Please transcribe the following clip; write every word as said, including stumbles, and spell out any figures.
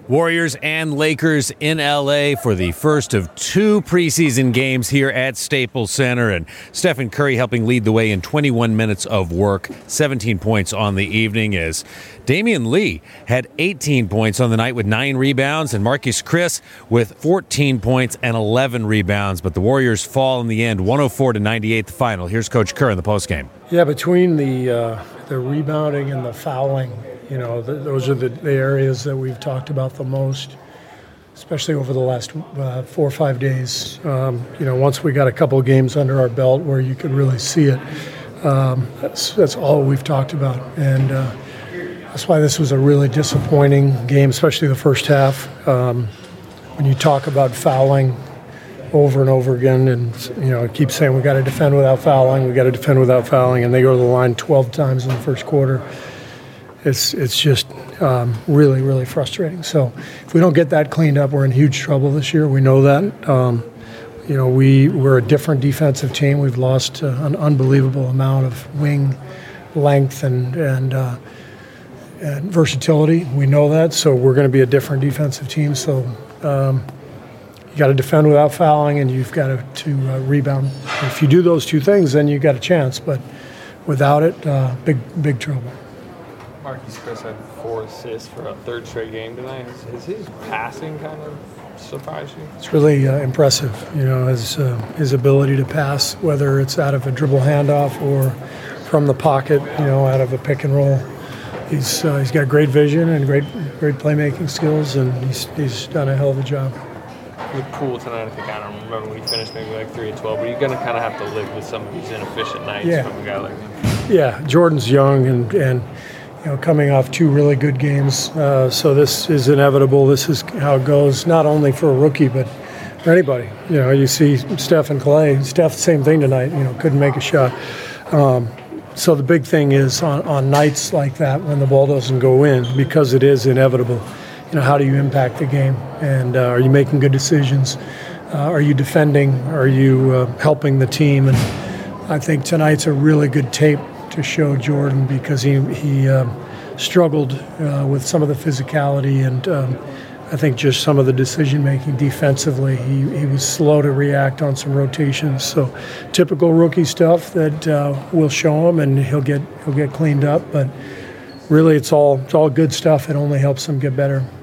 Warriors and Lakers in L A for the first of two preseason games here at Staples Center. And Stephen Curry helping lead the way in twenty-one minutes of work, seventeen points on the evening, as Damian Lee had eighteen points on the night with nine rebounds, and Marquese Chriss with fourteen points and eleven rebounds. But the Warriors fall in the end, one oh four to ninety-eight the final. Here's Coach Kerr in the postgame. Yeah, between the uh, the rebounding and the fouling, you know, th- those are the, the areas that we've talked about the most, especially over the last uh, four or five days. Um, you know, once we got a couple of games under our belt where you could really see it, um, that's, that's all we've talked about. And uh, that's why this was a really disappointing game, especially the first half. Um, when you talk about fouling over and over again, and you know, keep saying we got to defend without fouling, we got to defend without fouling, and they go to the line twelve times in the first quarter. It's it's just um, really, really frustrating. So if we don't get that cleaned up, we're in huge trouble this year. We know that. Um, you know, we, we're a different defensive team. We've lost uh, an unbelievable amount of wing length and, and, uh, and versatility. We know that, so we're going to be a different defensive team. So um, you got to defend without fouling, and you've got to, to uh, rebound. If you do those two things, then you got a chance. But without it, uh, big, big trouble. Marquese Chriss had four assists for a third straight game tonight. Has, has his passing kind of surprised you? It's really uh, impressive, you know, his, uh, his ability to pass, whether it's out of a dribble handoff or from the pocket, you know, out of a pick and roll. He's uh, he's got great vision and great great playmaking skills, and he's he's done a hell of a job. With Poole tonight, I think, I don't remember when he finished maybe like three and twelve, but you're going to kind of have to live with some of these inefficient nights yeah. from a guy like him. Yeah, Jordan's young and, and you know, coming off two really good games, uh, so this is inevitable. This is how it goes, not only for a rookie, but for anybody. You know, you see Steph and Clay. Steph, same thing tonight, you know, couldn't make a shot. Um, so the big thing is on, on nights like that when the ball doesn't go in, because it is inevitable, you know, how do you impact the game? And uh, are you making good decisions? Uh, are you defending? Are you uh, helping the team? And I think tonight's a really good tape to show Jordan, because he he um, struggled uh, with some of the physicality and um, I think just some of the decision making defensively. He he was slow to react on some rotations. So typical rookie stuff that uh, we'll show him, and he'll get he'll get cleaned up. But really, it's all it's all good stuff. It only helps him get better.